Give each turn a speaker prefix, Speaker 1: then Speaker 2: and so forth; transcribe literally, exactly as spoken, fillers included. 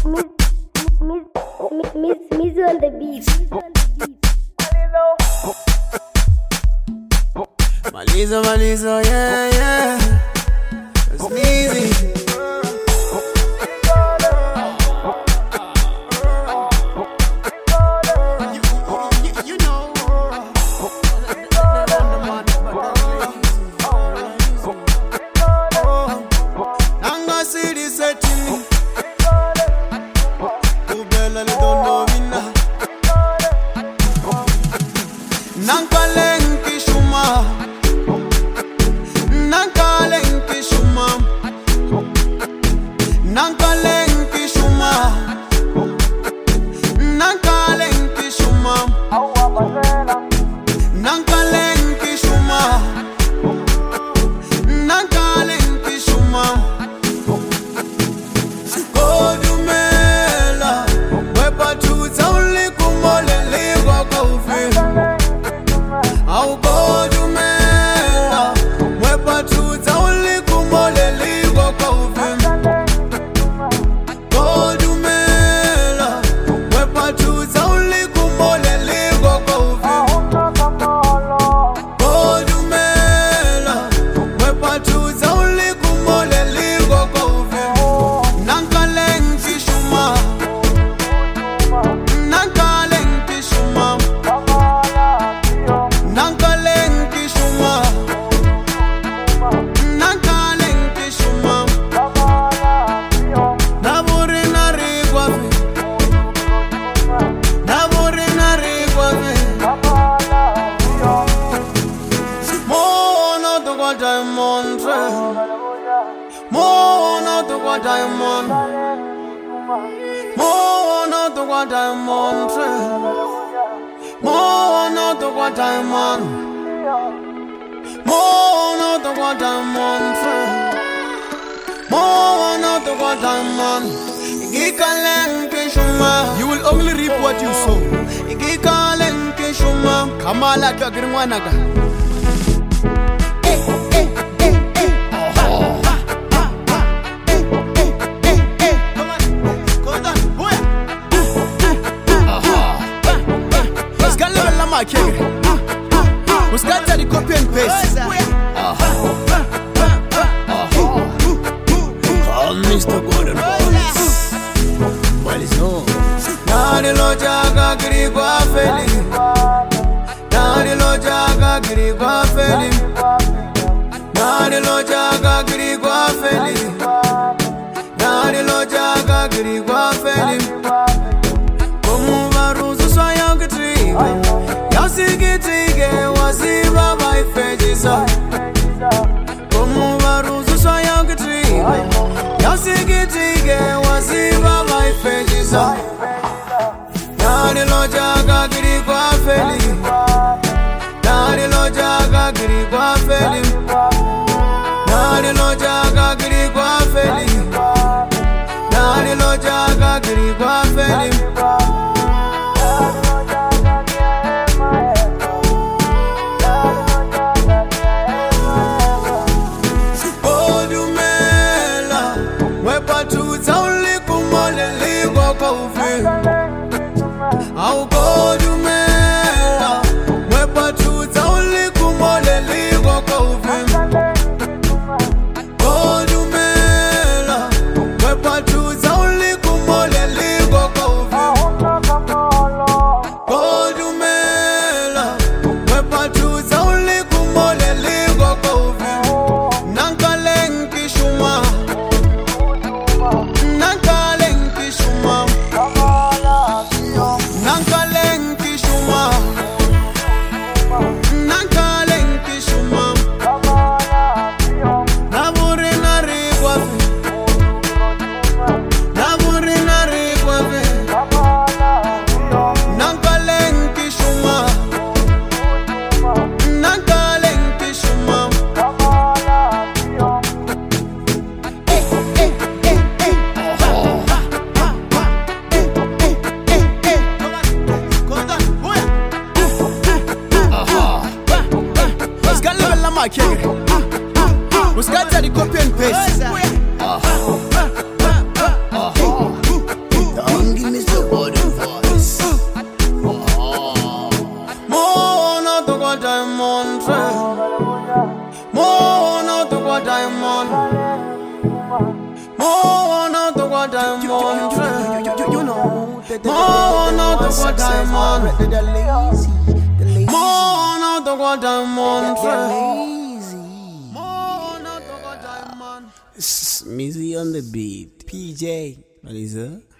Speaker 1: Miz on the beat.
Speaker 2: Maliza, Maliza, yeah, yeah. It's easy. You know. Nanga city setting. Ubela le don't know me now. Nankalenki shuma. Nankalenki shuma. Nankalenki shuma. Nankalenki shuma. Nankalenki shuma. Nankalenki shuma. Kodumela wepa tuza uli kumole liwa kaufi. Au kodumela wepa tuza uli kumole liwa kaufi. Kodumela wepa tuza uli kumole liwa kaufi. Kodumela wepa tuza uli kumole liwa kaufi. Nankalenki shuma. Nankalenki shuma. Nankalenki shuma. Nankalenki shuma. Naburi narigwafi. Naburi narigwafi. Mono to kwa diamond. Mono to kwa diamond. Mono to kwa diamond. Mono to kwa diamond. Mono to kwa diamond. Mono to kwa diamond. Igikalenki shuma. You will only reap what you sow. Igikalenki shuma. Kamala kagrimwanaga. What's got to the copy and paste? Call Mister Golden Boys. What is home? Nani lo jaga giri kwa feli. Nani lo jaga giri kwa feli. Nani lo jaga giri kwa feli. Nani lo jaga giri kwa feli. Komu baruzu swaya gitri. Yasigitige waziba baifejisa. Komu baruzu swaya gitri. Yasigitige waziba baifejisa. Nani lo jaga giri kwa feli. Nani lo jaga giri kwa feli. Nani lo jaga giri kwa feli. Nani lo jaga giri kwa feli. Kodumela wepa tuza uli kumole liwa kaufi. kwa diamond Mono to kwa diamond Mono to kwa diamond You know Mono to kwa diamond Mono to kwa diamond Mono to kwa diamond Mizzy on the beat P J What is that?